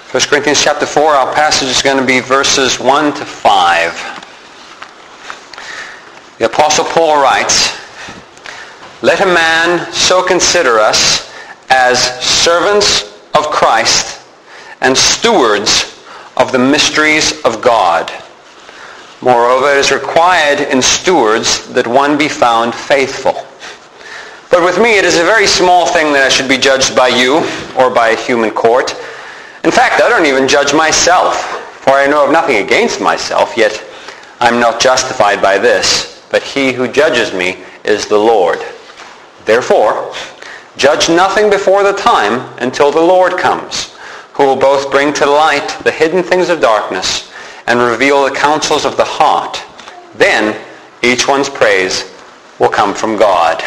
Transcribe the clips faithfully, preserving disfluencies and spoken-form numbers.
First Corinthians chapter four, our passage is going to be verses one to five. The Apostle Paul writes, "Let a man so consider us as servants of Christ and stewards of the mysteries of God. Moreover, it is required in stewards that one be found faithful. But with me it is a very small thing that I should be judged by you or by a human court. In fact, I don't even judge myself, for I know of nothing against myself, yet I am not justified by this, but he who judges me is the Lord. Therefore, judge nothing before the time until the Lord comes, who will both bring to light the hidden things of darkness and reveal the counsels of the heart. Then each one's praise will come from God."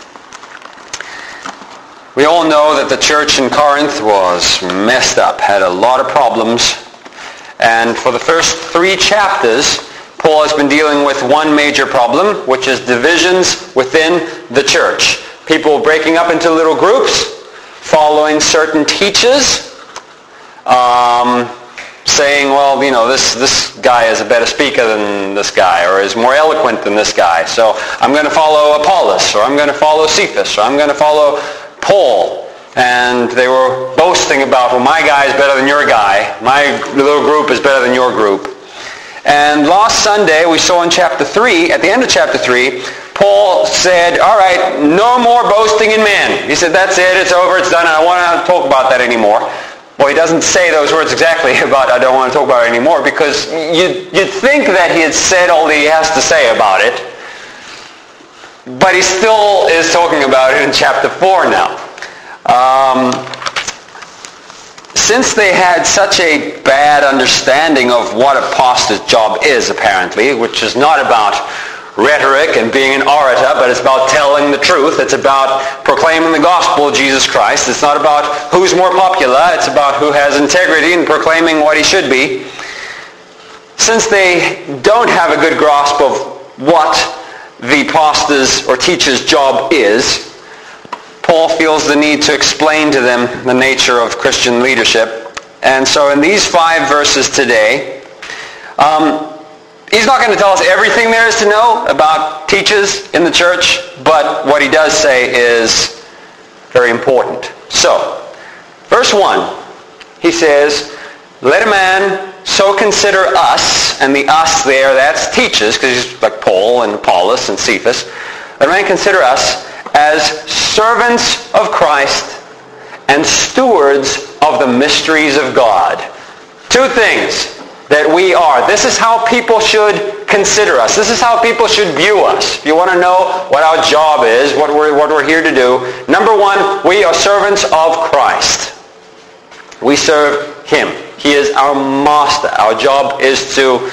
We all know that the church in Corinth was messed up, had a lot of problems. And for the first three chapters, Paul has been dealing with one major problem, which is divisions within the church. People breaking up into little groups, following certain teachers, um, saying, well, you know, this, this guy is a better speaker than this guy, or is more eloquent than this guy, so I'm going to follow Apollos, or I'm going to follow Cephas, or I'm going to follow Paul. And they were boasting about, well, my guy is better than your guy. My little group is better than your group. And last Sunday, we saw in chapter three, at the end of chapter three, Paul said, all right, no more boasting in men. He said, that's it, it's over, it's done, I don't want to talk about that anymore. Well, he doesn't say those words exactly about, I don't want to talk about it anymore, because you'd, you'd think that he had said all that he has to say about it. But he still is talking about it in chapter four now. Um, since they had such a bad understanding of what a pastor's job is, apparently, which is not about rhetoric and being an orator, but it's about telling the truth. It's about proclaiming the gospel of Jesus Christ. It's not about who's more popular. It's about who has integrity in proclaiming what he should be. Since they don't have a good grasp of what the pastor's or teacher's job is, Paul feels the need to explain to them the nature of Christian leadership. And so in these five verses today, um, he's not going to tell us everything there is to know about teachers in the church, but what he does say is very important. So, verse one, he says, "Let a man so consider us," and the us there, that's teachers, because he's like Paul and Apollos and Cephas. "Let a man consider us as servants of Christ and stewards of the mysteries of God." Two things that we are. This is how people should consider us. This is how people should view us. If you want to know what our job is, what we're, what we're here to do, number one, we are servants of Christ. We serve him. He is our master. Our job is to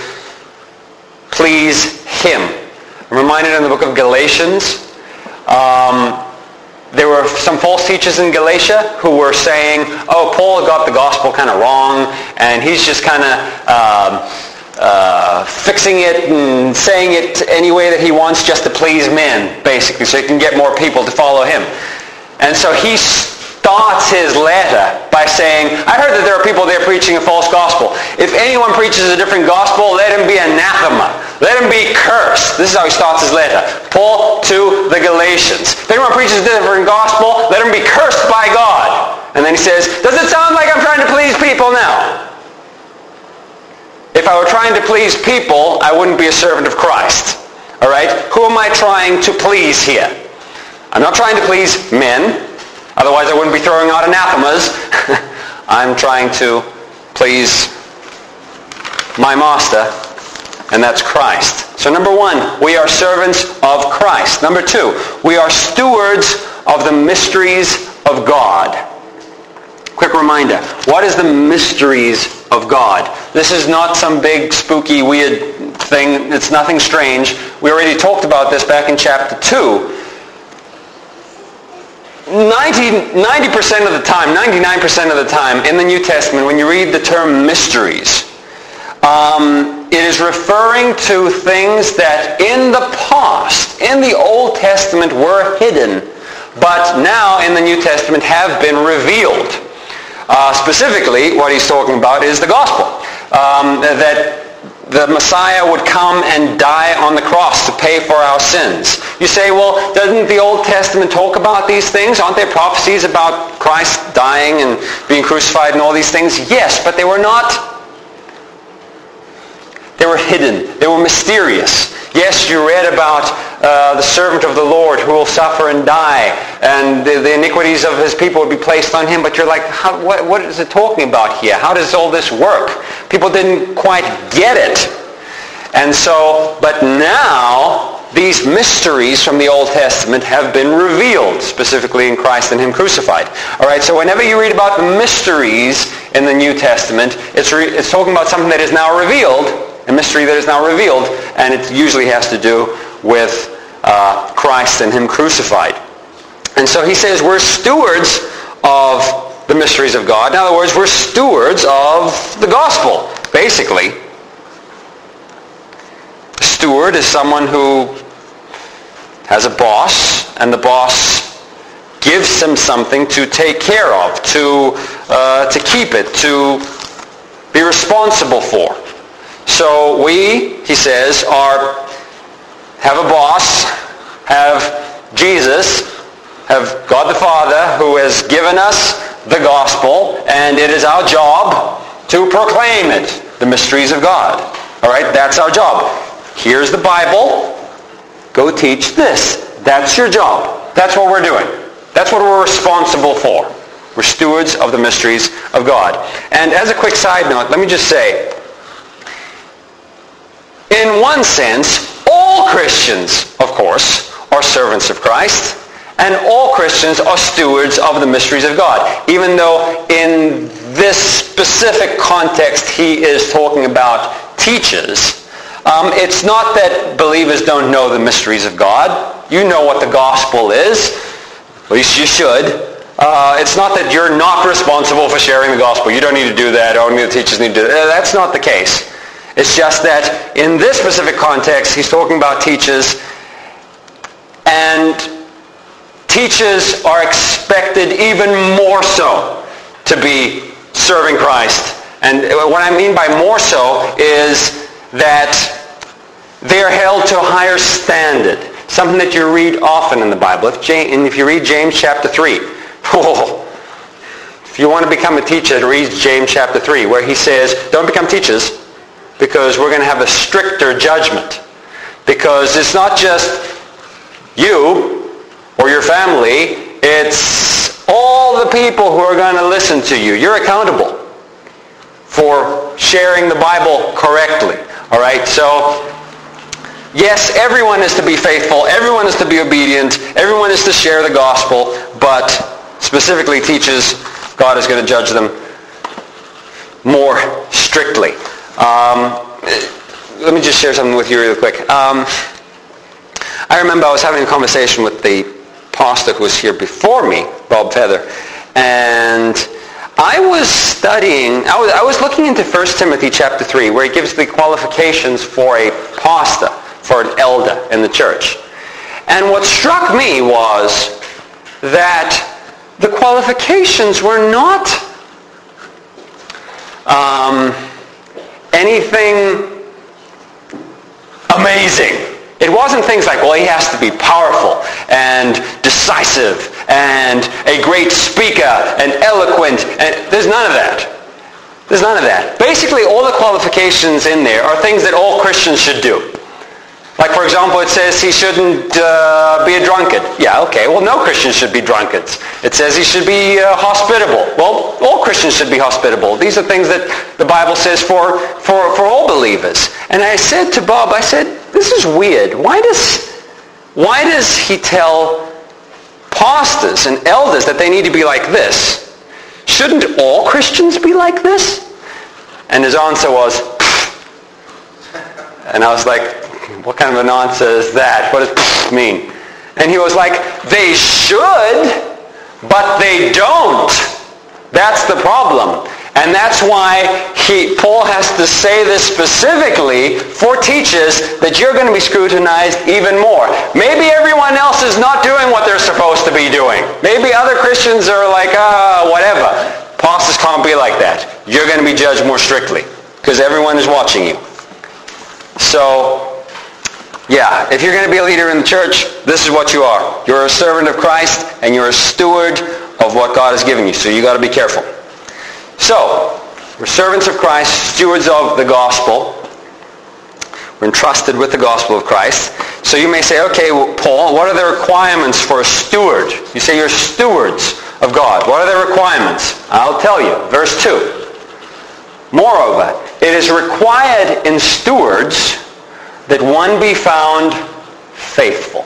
please him. I'm reminded in the book of Galatians, um, there were some false teachers in Galatia who were saying, oh, Paul got the gospel kind of wrong, and he's just kind of um, uh, fixing it and saying it any way that he wants just to please men, basically, so he can get more people to follow him. And so he starts his letter by saying, I heard that there are people there preaching a false gospel. If anyone preaches a different gospel, let him be anathema. Let him be cursed. This is how he starts his letter. Paul to the Galatians. If anyone preaches a different gospel, let him be cursed by God. And then he says, does it sound like I'm trying to please people now? If I were trying to please people, I wouldn't be a servant of Christ. All right? Who am I trying to please here? I'm not trying to please men. Otherwise, I wouldn't be throwing out anathemas. I'm trying to please my master, and that's Christ. So number one, we are servants of Christ. Number two, we are stewards of the mysteries of God. Quick reminder, what is the mysteries of God? This is not some big, spooky, weird thing. It's nothing strange. We already talked about this back in chapter two. ninety percent of the time, ninety-nine percent of the time in the New Testament, when you read the term mysteries, um, it is referring to things that in the past, in the Old Testament, were hidden, but now in the New Testament have been revealed. Uh, specifically, what he's talking about is the gospel. Um, that the Messiah would come and die on the cross to pay for our sins. You say, well, doesn't the Old Testament talk about these things? Aren't there prophecies about Christ dying and being crucified and all these things? Yes, but they were not, they were hidden. They were mysterious. Yes, you read about uh, the servant of the Lord who will suffer and die, and the, the iniquities of his people would be placed on him, but you're like, how, what, what is it talking about here? How does all this work? People didn't quite get it. And so, but now, these mysteries from the Old Testament have been revealed, specifically in Christ and him crucified. All right, so whenever you read about the mysteries in the New Testament, it's, re, it's talking about something that is now revealed, a mystery that is now revealed, and it usually has to do with uh, Christ and him crucified. And so he says we're stewards of the mysteries of God. In other words, we're stewards of the gospel, basically. A steward is someone who has a boss, and the boss gives him something to take care of, to, uh, to keep it, to be responsible for. So we, he says, are have a boss, have Jesus, have God the Father who has given us the gospel, and it is our job to proclaim it, the mysteries of God. All right, that's our job. Here's the Bible. Go teach this. That's your job. That's what we're doing. That's what we're responsible for. We're stewards of the mysteries of God. And as a quick side note, let me just say, in one sense, all Christians, of course, are servants of Christ, and all Christians are stewards of the mysteries of God, even though in this specific context he is talking about teachers. Um, it's not that believers don't know the mysteries of God. You know what the gospel is. At least you should. Uh, it's not that you're not responsible for sharing the gospel. You don't need to do that. Only the teachers need to do that. That's not the case. It's just that in this specific context, he's talking about teachers, and teachers are expected even more so to be serving Christ. And what I mean by more so is that they're held to a higher standard, something that you read often in the Bible. If, James, and if you read James chapter three, oh, if you want to become a teacher, read James chapter three, where he says, don't become teachers, because we're going to have a stricter judgment. Because it's not just you or your family, it's all the people who are going to listen to you. You're accountable for sharing the Bible correctly. All right, so yes, everyone is to be faithful, everyone is to be obedient, everyone is to share the gospel, but specifically teachers, God is going to judge them more strictly. Um, let me just share something with you really quick. Um, I remember I was having a conversation with the pastor who was here before me, Bob Feather, and I was studying, I was, I was looking into First Timothy chapter three, where he gives the qualifications for a pastor, for an elder in the church. And what struck me was that the qualifications were not um, anything amazing. It wasn't things like, well, he has to be powerful and decisive and a great speaker and eloquent. And there's none of that. There's none of that. Basically, all the qualifications in there are things that all Christians should do. Like, for example, it says he shouldn't uh, be a drunkard. Yeah, okay. Well, no Christian should be drunkards. It says he should be uh, hospitable. Well, all Christians should be hospitable. These are things that the Bible says for, for, for all believers. And I said to Bob, I said, this is weird. Why does, why does he tell pastors and elders that they need to be like this? Shouldn't all Christians be like this? And his answer was, and I was like, what kind of an answer is that? What does mean? And he was like, they should, but they don't. That's the problem. And that's why he, Paul has to say this specifically for teachers, that you're going to be scrutinized even more. Maybe everyone else is not doing what they're supposed to be doing. Maybe other Christians are like, ah, whatever. Pastors can't be like that. You're going to be judged more strictly because everyone is watching you. So, yeah, if you're going to be a leader in the church, this is what you are. You're a servant of Christ and you're a steward of what God has given you. So you got to be careful. So, we're servants of Christ, stewards of the gospel. We're entrusted with the gospel of Christ. So you may say, okay, well, Paul, what are the requirements for a steward? You say you're stewards of God. What are the requirements? I'll tell you. Verse two. Moreover, it is required in stewards that one be found faithful.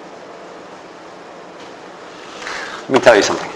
Let me tell you something.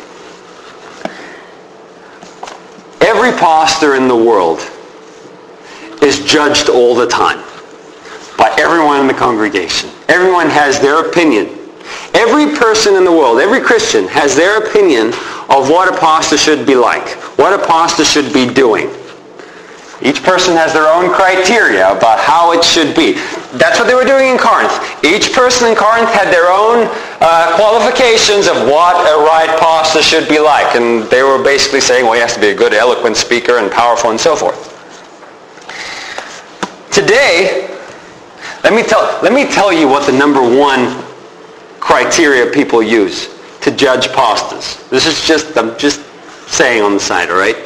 Every pastor in the world is judged all the time by everyone in the congregation. Everyone has their opinion. Every person in the world, every Christian, has their opinion of what a pastor should be like, what a pastor should be doing. Each person has their own criteria about how it should be. That's what they were doing in Corinth. Each person in Corinth had their own uh, qualifications of what a right pastor should be like. And they were basically saying, well, he has to be a good, eloquent speaker and powerful and so forth. Today, let me tell, let me tell you what the number one criteria people use to judge pastors. This is just, I'm just saying on the side, all right?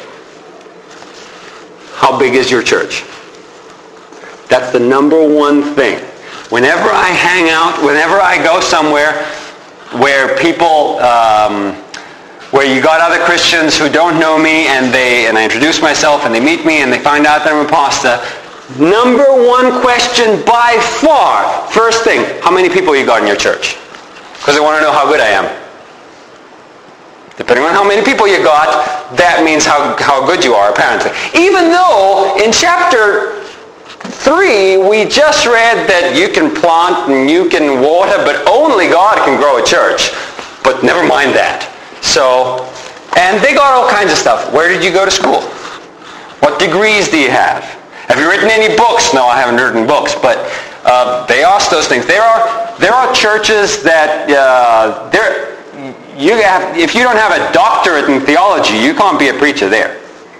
How big is your church? That's the number one thing. Whenever I hang out, whenever I go somewhere where people, um, where you got other Christians who don't know me and they and I introduce myself and they meet me and they find out that I'm a pastor, number one question by far, first thing, how many people you got in your church? Because they want to know how good I am. Depending on how many people you got, that means how, how good you are, apparently. Even though in chapter three, we just read that you can plant and you can water, but only God can grow a church. But never mind that. So, and they got all kinds of stuff. Where did you go to school? What degrees do you have? Have you written any books? No, I haven't written books, but uh, they ask those things. There are, there are churches that, uh, they're, You have, if you don't have a doctorate in theology, you can't be a preacher there.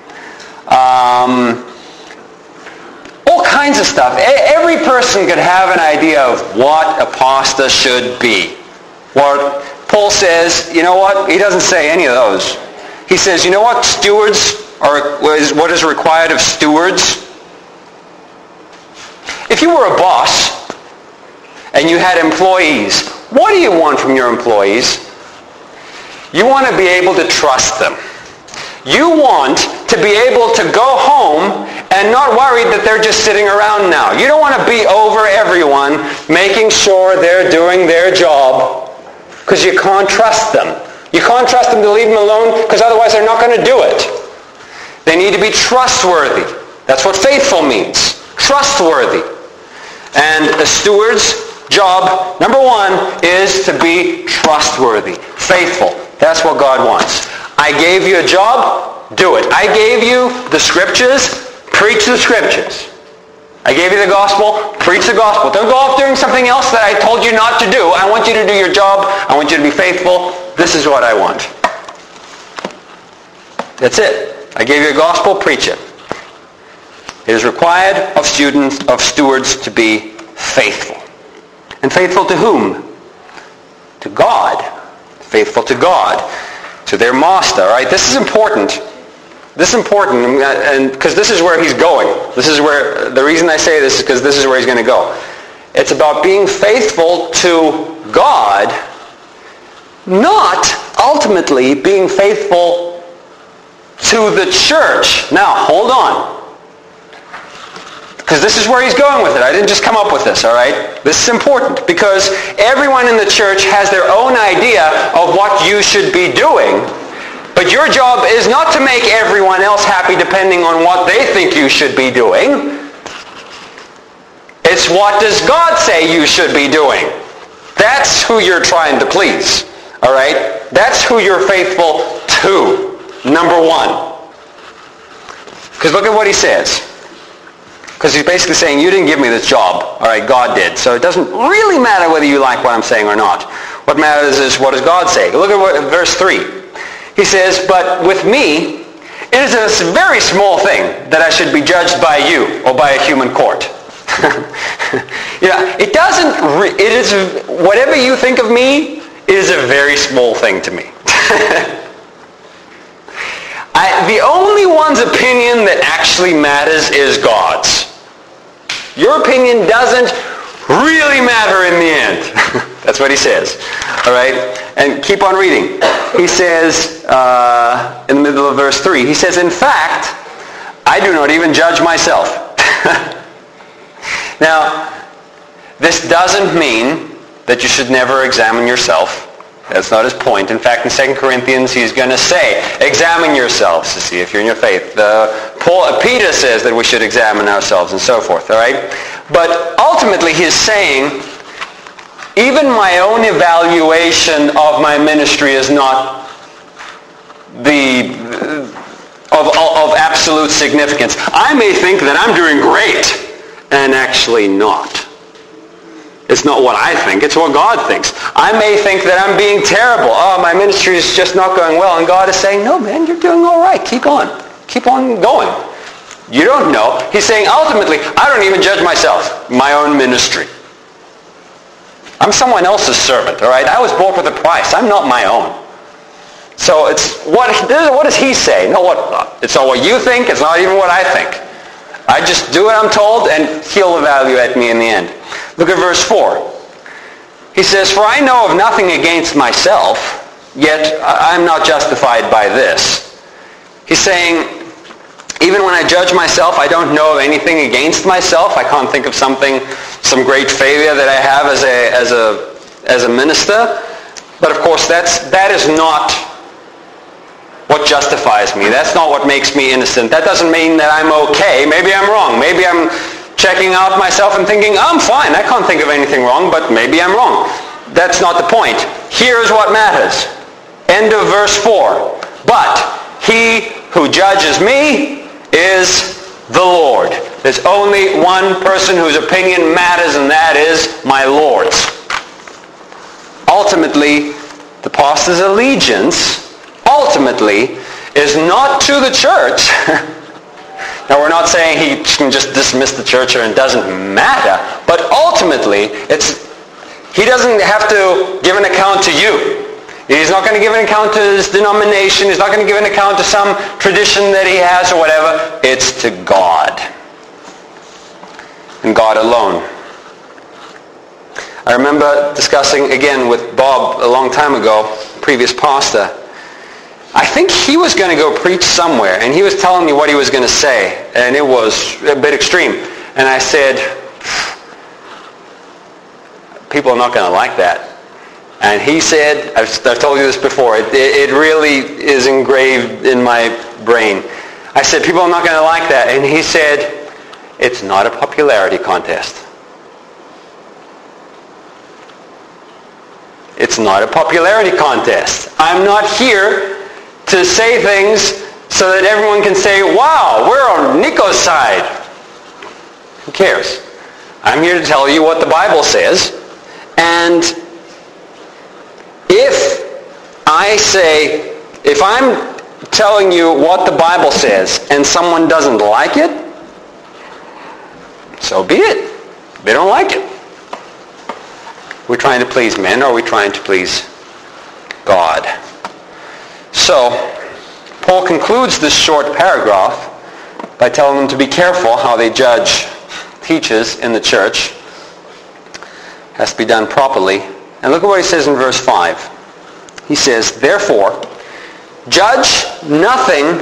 Um, all kinds of stuff. Every person could have an idea of what a pastor should be. What Paul says, you know what? He doesn't say any of those. He says, you know what? Stewards are what is required of stewards. If you were a boss and you had employees, what do you want from your employees? You want to be able to trust them. You want to be able to go home and not worried that they're just sitting around now. You don't want to be over everyone making sure they're doing their job because you can't trust them. You can't trust them to leave them alone because otherwise they're not going to do it. They need to be trustworthy. That's what faithful means. Trustworthy. And a steward's job, number one, is to be trustworthy, faithful. That's what God wants. I gave you a job, do it. I gave you the scriptures, preach the scriptures. I gave you the gospel, preach the gospel. Don't go off doing something else that I told you not to do. I want you to do your job. I want you to be faithful. This is what I want. That's it. I gave you a gospel, preach it. It is required of students, of stewards, to be faithful. And faithful to whom? To God. Faithful to God, to their master. All right, this is important. This is important, and because this is where he's going. This is where the reason I say this is because this is where he's going to go. It's about being faithful to God, not ultimately being faithful to the church. Now, hold on. Because this is where he's going with it. I didn't just come up with this, all right? This is important because everyone in the church has their own idea of what you should be doing. But your job is not to make everyone else happy depending on what they think you should be doing. It's what does God say you should be doing. That's who you're trying to please, all right? That's who you're faithful to, number one. Because look at what he says. Because he's basically saying, you didn't give me this job. All right, God did. So it doesn't really matter whether you like what I'm saying or not. What matters is what does God say. Look at what, verse three. He says, but with me, it is a very small thing that I should be judged by you or by a human court. You know, it doesn't, re- it is, whatever you think of me, it is a very small thing to me. I, the only one's opinion that actually matters is God's. Your opinion doesn't really matter in the end. That's what he says. All right? And keep on reading. He says, uh, in the middle of verse three, he says, in fact, I do not even judge myself. Now, this doesn't mean that you should never examine yourself. That's not his point. In fact, in Second Corinthians, he's going to say, examine yourselves to see if you're in your faith. Uh, Paul, Peter says that we should examine ourselves and so forth, all right? But ultimately, he's saying, even my own evaluation of my ministry is not the of, of absolute significance. I may think that I'm doing great, and actually not. It's not what I think, it's what God thinks. I may think that I'm being terrible. Oh, my ministry is just not going well. And God is saying, no, man, you're doing all right. Keep on. Keep on going. You don't know. He's saying, ultimately, I don't even judge myself, my own ministry. I'm someone else's servant, all right? I was bought with a price. I'm not my own. So it's what, what does he say? No, what, it's not what you think. It's not even what I think. I just do what I'm told, and he'll evaluate me in the end. Look at verse four. He says, for I know of nothing against myself, yet I'm not justified by this. He's saying, even when I judge myself, I don't know of anything against myself. I can't think of something, some great failure that I have as a as a as a minister. But of course, that's that is not what justifies me. That's not what makes me innocent. That doesn't mean that I'm okay. Maybe I'm wrong. Maybe I'm checking out myself and thinking, I'm fine. I can't think of anything wrong, but maybe I'm wrong. That's not the point. Here's what matters. End of verse four. But he who judges me is the Lord. There's only one person whose opinion matters, and that is my Lord's. Ultimately, the pastor's allegiance ultimately is not to the church. Now, we're not saying he can just dismiss the church and it doesn't matter, but ultimately, it's he doesn't have to give an account to you. He's not going to give an account to his denomination. He's not going to give an account to some tradition that he has or whatever. It's to God. And God alone. I remember discussing again with Bob a long time ago, previous pastor. I think he was going to go preach somewhere, and he was telling me what he was going to say, and it was a bit extreme. And I said, people are not going to like that. And he said, I've, I've told you this before, it, it really is engraved in my brain. I said, people are not going to like that. And he said, it's not a popularity contest. It's not a popularity contest. I'm not here to say things so that everyone can say, wow, we're on Nico's side. Who cares? I'm here to tell you what the Bible says. And if I say, if I'm telling you what the Bible says and someone doesn't like it, so be it. They don't like it. We're trying to please men, or are we trying to please God? So, Paul concludes this short paragraph by telling them to be careful how they judge teachers in the church. It has to be done properly. And look at what he says in verse five. He says, therefore, judge nothing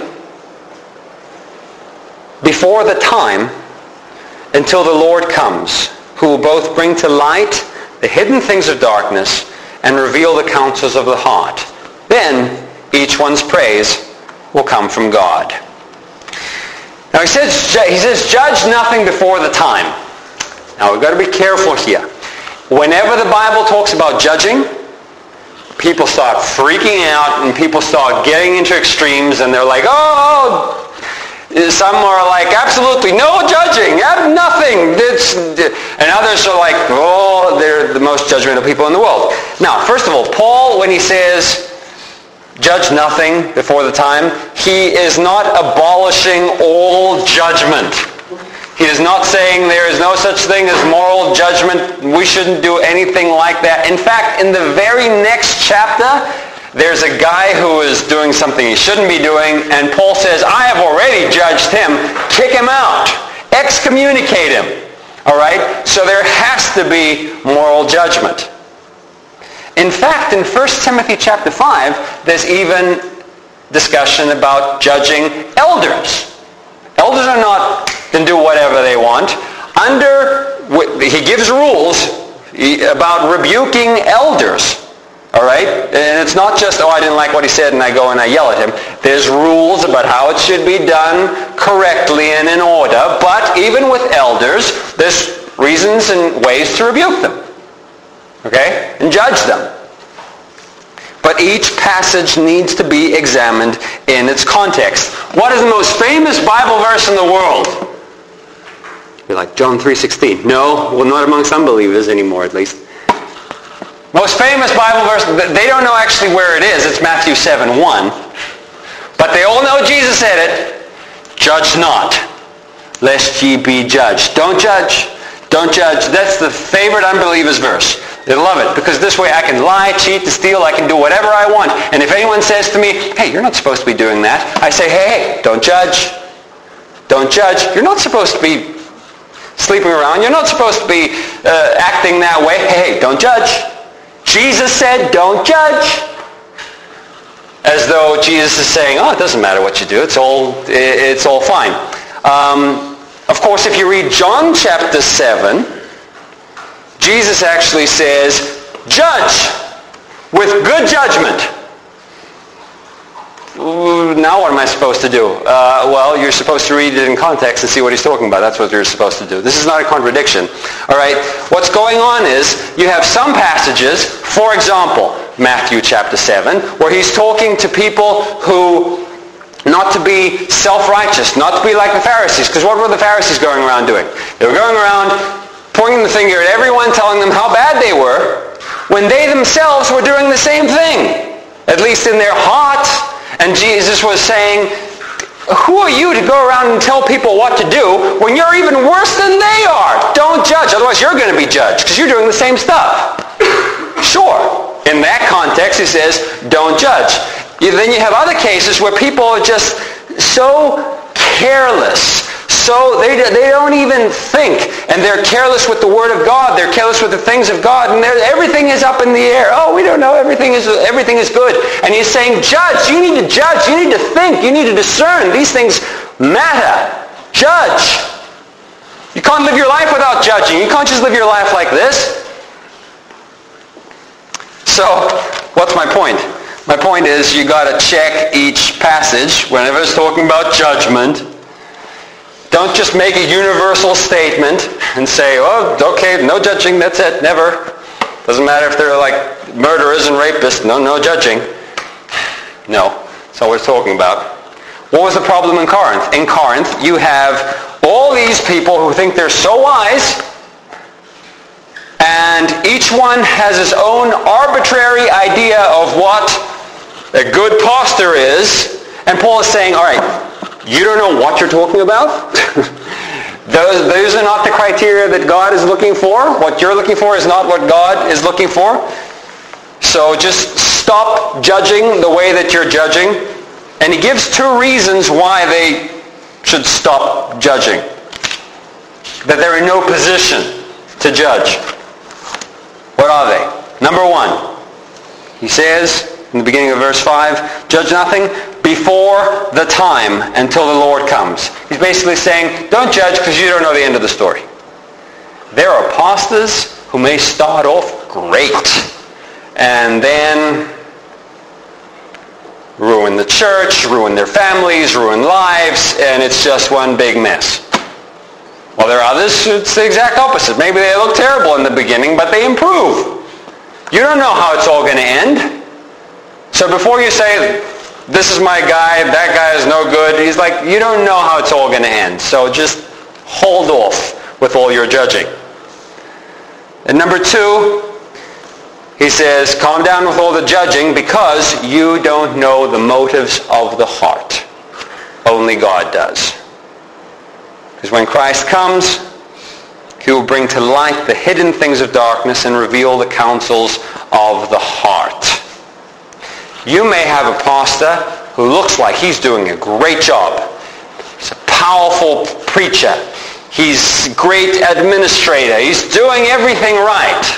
before the time until the Lord comes, who will both bring to light the hidden things of darkness and reveal the counsels of the heart. Then each one's praise will come from God. Now he says, he says, judge nothing before the time. Now we've got to be careful here. Whenever the Bible talks about judging, people start freaking out and people start getting into extremes, and they're like, oh, some are like, absolutely no judging, nothing. It's, and others are like, oh, they're the most judgmental people in the world. Now, first of all, Paul, when he says, judge nothing before the time. He is not abolishing all judgment. He is not saying there is no such thing as moral judgment. We shouldn't do anything like that. In fact, in the very next chapter, there's a guy who is doing something he shouldn't be doing, and Paul says, I have already judged him. Kick him out. Excommunicate him. All right? So there has to be moral judgment. In fact, in First Timothy chapter five, there's even discussion about judging elders. Elders are not can do whatever they want. Under, he gives rules about rebuking elders. All right? And it's not just, oh, I didn't like what he said and I go and I yell at him. There's rules about how it should be done correctly and in order. But even with elders, there's reasons and ways to rebuke them. Okay? And judge them. But each passage needs to be examined in its context. What is the most famous Bible verse in the world? You're like, John three sixteen. No, well, not amongst unbelievers anymore, at least. Most famous Bible verse, they don't know actually where it is. It's Matthew seven one. But they all know Jesus said it. Judge not, lest ye be judged. Don't judge. Don't judge. That's the favorite unbeliever's verse. They love it because this way I can lie, cheat, steal, I can do whatever I want. And if anyone says to me, hey, you're not supposed to be doing that, I say, hey, hey, don't judge. Don't judge. You're not supposed to be sleeping around. You're not supposed to be uh, acting that way. Hey, hey, don't judge. Jesus said, don't judge. As though Jesus is saying, oh, it doesn't matter what you do. It's all, it's all fine. Um, of course, if you read John chapter seven, Jesus actually says, judge with good judgment. Ooh, now what am I supposed to do? Uh, well, you're supposed to read it in context and see what he's talking about. That's what you're supposed to do. This is not a contradiction. All right? What's going on is you have some passages, for example, Matthew chapter seven, where he's talking to people who, not to be self-righteous, not to be like the Pharisees. Because what were the Pharisees going around doing? They were going around pointing the finger at everyone, telling them how bad they were, when they themselves were doing the same thing, at least in their heart. And Jesus was saying, who are you to go around and tell people what to do when you're even worse than they are? Don't judge, otherwise you're going to be judged, because you're doing the same stuff. Sure, in that context, he says, don't judge. Then you have other cases where people are just so careless, so they, they don't even think, and they're careless with the Word of God. They're careless with the things of God, and everything is up in the air. Oh, we don't know. Everything is everything is good. And he's saying, judge. You need to judge. You need to think. You need to discern. These things matter. Judge. You can't live your life without judging. You can't just live your life like this. So, what's my point? My point is you got to check each passage whenever it's talking about judgment. Don't just make a universal statement and say, oh, okay, no judging, that's it, never. Doesn't matter if they're like murderers and rapists, no, no judging. No, that's not what it's talking about. What was the problem in Corinth? In Corinth, you have all these people who think they're so wise, and each one has his own arbitrary idea of what a good pastor is, and Paul is saying, all right, you don't know what you're talking about? those, those are not the criteria that God is looking for. What you're looking for is not what God is looking for. So just stop judging the way that you're judging. And he gives two reasons why they should stop judging. That they're in no position to judge. What are they? Number one, he says in the beginning of verse five, judge nothing before the time until the Lord comes. He's basically saying, don't judge because you don't know the end of the story. There are pastors who may start off great and then ruin the church, ruin their families, ruin lives, and it's just one big mess. Well, there are others, it's the exact opposite. Maybe they look terrible in the beginning, but they improve. You don't know how it's all going to end. So before you say, this is my guy, that guy is no good, he's like, you don't know how it's all going to end. So just hold off with all your judging. And number two, He says, calm down with all the judging because you don't know the motives of the heart. Only God does. Because when Christ comes, he will bring to light the hidden things of darkness and reveal the counsels of the heart. You may have a pastor who looks like he's doing a great job. He's a powerful preacher. He's a great administrator. He's doing everything right.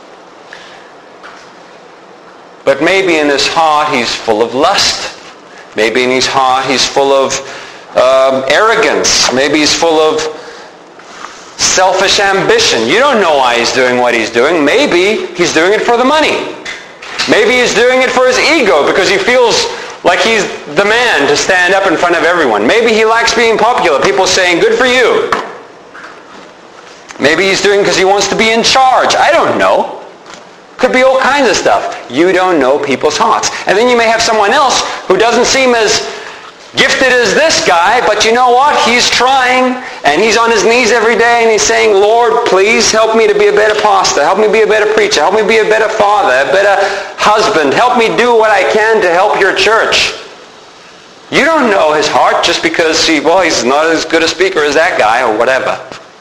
But maybe in his heart he's full of lust. Maybe in his heart he's full of um, arrogance. Maybe he's full of selfish ambition. You don't know why he's doing what he's doing. Maybe he's doing it for the money. Maybe he's doing it for his ego because he feels like he's the man to stand up in front of everyone. Maybe he likes being popular. People saying, good for you. Maybe he's doing it because he wants to be in charge. I don't know. Could be all kinds of stuff. You don't know people's hearts. And then you may have someone else who doesn't seem as gifted as this guy, but you know what? He's trying, and he's on his knees every day, and he's saying, Lord, please help me to be a better pastor. Help me be a better preacher. Help me be a better father, a better husband. Help me do what I can to help your church. You don't know his heart just because, he, well, he's not as good a speaker as that guy or whatever.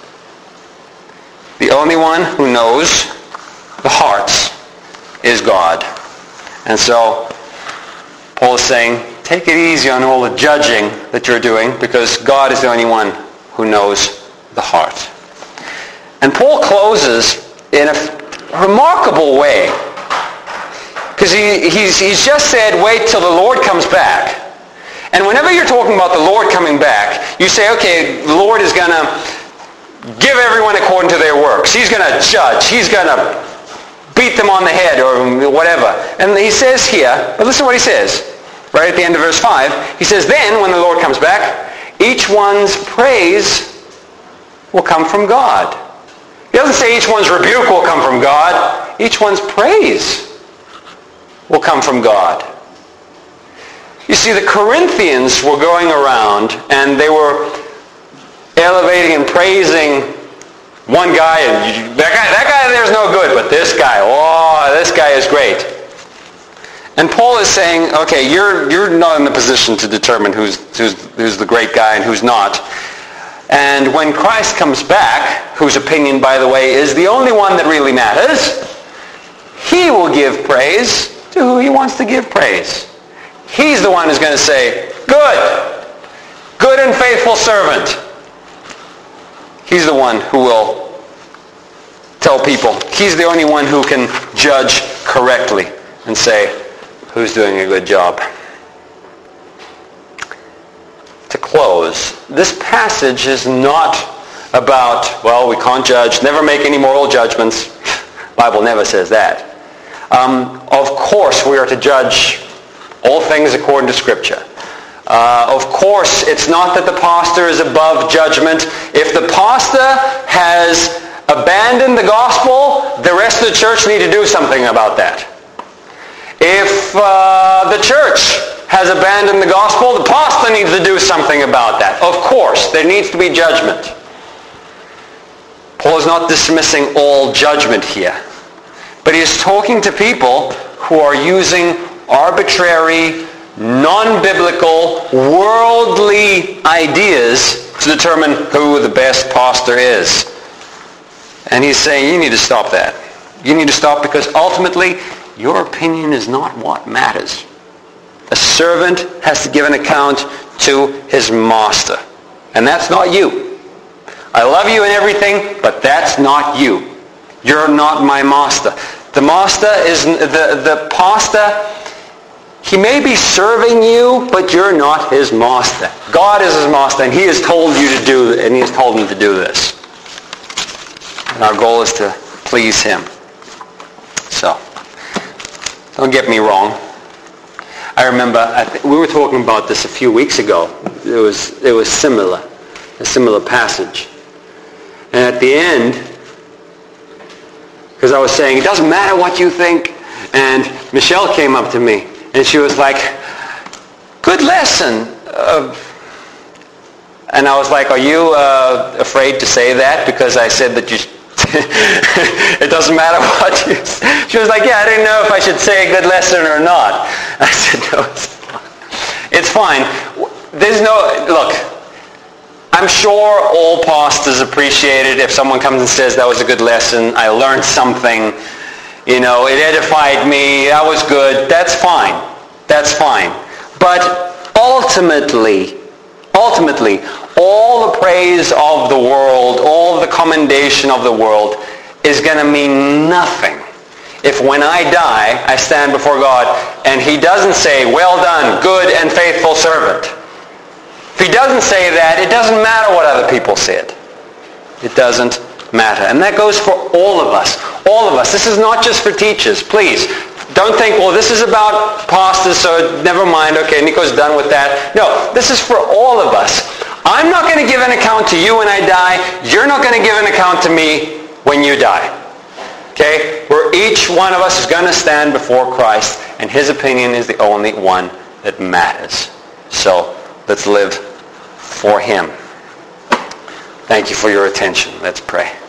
The only one who knows the hearts is God. And so Paul is saying, take it easy on all the judging that you're doing because God is the only one who knows the heart. And Paul closes in a remarkable way because he, he's, he's just said, wait till the Lord comes back. And whenever you're talking about the Lord coming back, you say, okay, the Lord is going to give everyone according to their works. He's going to judge. He's going to beat them on the head or whatever. And he says here, but listen to what he says. Right at the end of verse five, he says, then when the Lord comes back, each one's praise will come from God. He doesn't say each one's rebuke will come from God. Each one's praise will come from God. You see, the Corinthians were going around and they were elevating and praising one guy, and that guy, that guy there's no good, but this guy, oh, this guy is great. And Paul is saying, okay, you're you're not in the position to determine who's who's who's the great guy and who's not. And when Christ comes back, whose opinion, by the way, is the only one that really matters, he will give praise to who he wants to give praise. He's the one who's going to say, good, good and faithful servant. He's the one who will tell people. He's the only one who can judge correctly and say, who's doing a good job. To close, this passage is not about, well, we can't judge, never make any moral judgments. The Bible never says that. Um, of course, we are to judge all things according to Scripture. Uh, of course, it's not that the pastor is above judgment. If the pastor has abandoned the gospel, the rest of the church need to do something about that. If uh, the church has abandoned the gospel, the pastor needs to do something about that. Of course, there needs to be judgment. Paul is not dismissing all judgment here, but he is talking to people who are using arbitrary, non-biblical, worldly ideas to determine who the best pastor is. And he's saying, you need to stop that. You need to stop because ultimately, your opinion is not what matters. A servant has to give an account to his master. And that's not you. I love you and everything, but that's not you. You're not my master. The master is, the, the pastor, he may be serving you, but you're not his master. God is his master, and he has told you to do, and he has told me to do this. And our goal is to please him. So, don't get me wrong. I remember I th- we were talking about this a few weeks ago. It was it was similar, a similar passage. And at the end, because I was saying, it doesn't matter what you think, and Michelle came up to me, and she was like, good lesson. Uh, and I was like, are you uh, afraid to say that? Because I said that you It doesn't matter what you say. She was like, yeah, I didn't know if I should say a good lesson or not. I said, no, it's fine. It's fine. There's no, look, I'm sure all pastors appreciate it if someone comes and says, that was a good lesson, I learned something, you know, it edified me, that was good. That's fine. That's fine. But ultimately, ultimately, all the praise of the world, all the commendation of the world is going to mean nothing if when I die, I stand before God and he doesn't say, well done, good and faithful servant. If he doesn't say that, it doesn't matter what other people said. It doesn't matter. And that goes for all of us. All of us. This is not just for teachers. Please, don't think, well, this is about pastors, so never mind. Okay, Nico's done with that. No, this is for all of us. I'm not going to give an account to you when I die. You're not going to give an account to me when you die. Okay? Where each one of us is going to stand before Christ, and his opinion is the only one that matters. So, let's live for him. Thank you for your attention. Let's pray.